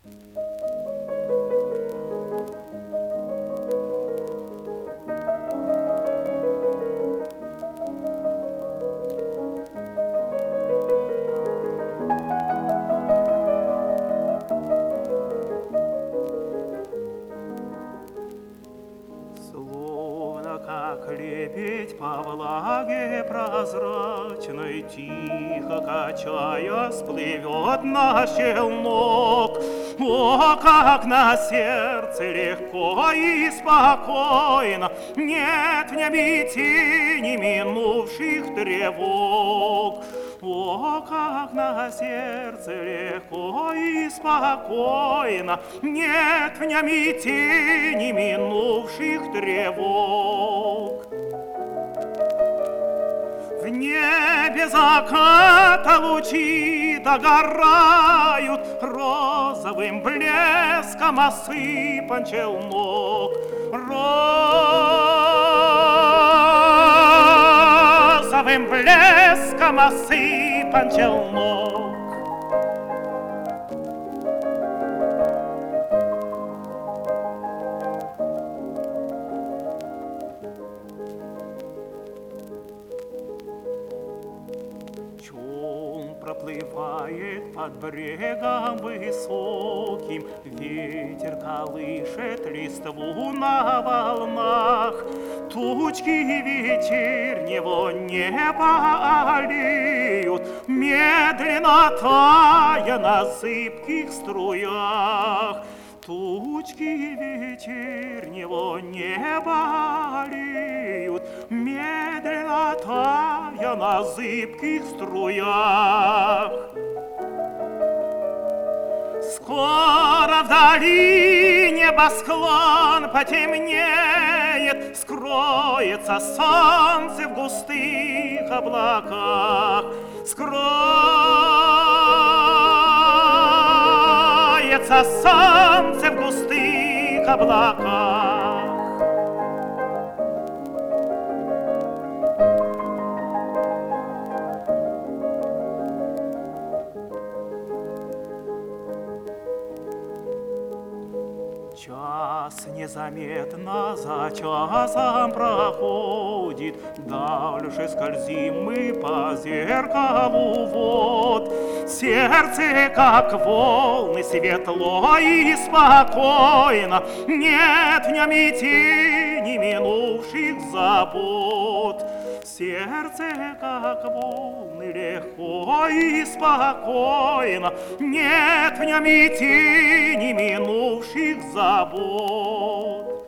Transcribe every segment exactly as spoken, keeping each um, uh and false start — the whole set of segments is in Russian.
Как лебедь по влаге прозрачной, тихо качая, сплывет наш челнок. О, как на сердце легко и спокойно, нет в небе тени минувших тревог. О, как на сердце легко и спокойно, нет в нем и тени минувших тревог. В небе заката лучи догорают, розовым блеском осыпан челнок. Розовым блеском осыпан челнок. Чёрн проплывает под брегом высоким, ветер колышет листву на волнах. Тучки вечернего неба алеют, медленно тая на зыбких струях. Тучки вечернего неба алеют, медленно тая на зыбких струях. Скоро вдали небосклон потемнеет, скроется солнце в густых облаках. Скроется солнце в густых облаках. Час незаметно за часом проходит, дальше скользим мы по зеркалу вод. Сердце, как волны, светло и спокойно, нет в нем и тени минувших забот. Сердце, как волны, легко и спокойно, нет в нем и тени минувших забот.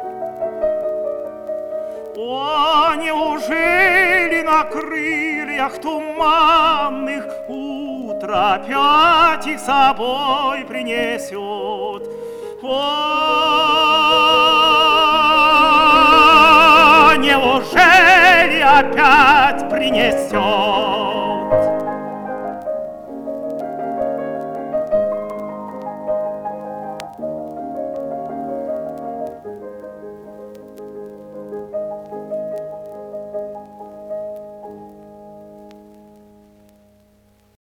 О, неужели на крыльях туманных утро опять их с собой принесет? О, неужели опять принесет?